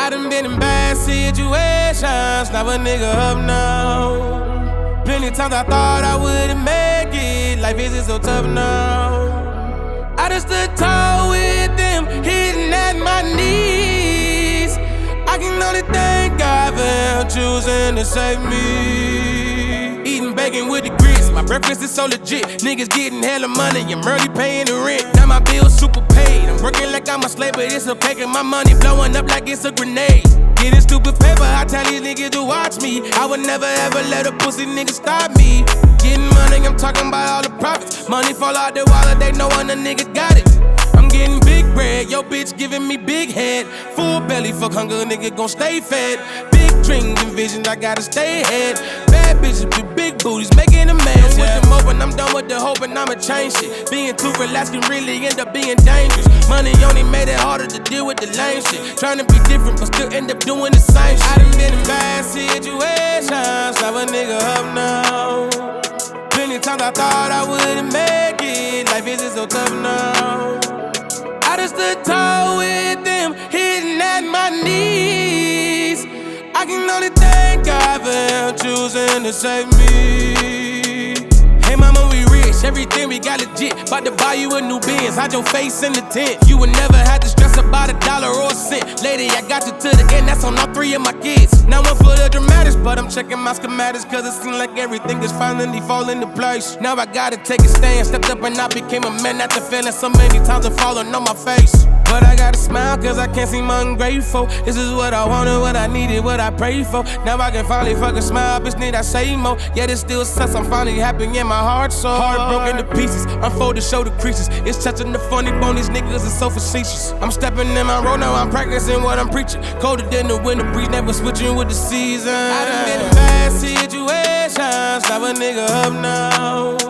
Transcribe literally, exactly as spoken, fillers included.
I done been in bad situations, now a nigga up now. Plenty times I thought I wouldn't make it, life isn't so tough now. I just stood tall with them, hitting at my knees. I can only thank God for him choosing to save me. Eating bacon with the grits, my breakfast is so legit. Niggas getting hella money, I'm early paying the rent. Now my bills super paid, I'm working like I'm a slave, but it's okay cause my money blowing up like it's a grenade. Getting stupid paper, I tell these niggas to watch me. I would never ever let a pussy nigga stop me. Getting money, I'm talking about all the profits. Money fall out the wallet, they know when a nigga got it. I'm getting big bread, yo bitch giving me big head. Full belly, fuck hunger, nigga gon' stay fed. Big dreams and visions, I gotta stay ahead. Bad bitches with big booties, making a mess. Yeah. With them open, I'm done with the hope and I'ma change shit. Being too relaxed can really end up being dangerous. Money only made it harder to deal with the lame shit. Trying to be different, but still end up doing the same shit. I done been in bad situations, now a nigga up now. Plenty times I thought I wouldn't make it, life isn't so tough now. I just stood tall with them, hitting at my knees. I can only thank God for him choosing to save me. Hey mama, we rich, everything we got legit. About to buy you a new Benz, hide your face in the tent. You would never have to stress about a dollar or a cent. Lady, I got you to the end, that's on all three of my kids. Now I'm full of dramatics, but I'm checking my schematics, cause it seems like everything is finally falling into place. Now I gotta take a stand, stepped up and I became a man after failing so many times and falling on my face. But I gotta smile cause I can't seem ungrateful. This is what I wanted, what I needed, what I prayed for. Now I can finally fucking smile, bitch need I say more. Yet it still sucks, I'm finally happy in my heart so heart broken to pieces, unfold to show the creases. It's touching the funny bone, these niggas are so facetious. I'm stepping in my role now, I'm practicing what I'm preaching. Colder than the winter breeze, never switching with the season. I done been in bad situations, now a nigga up now.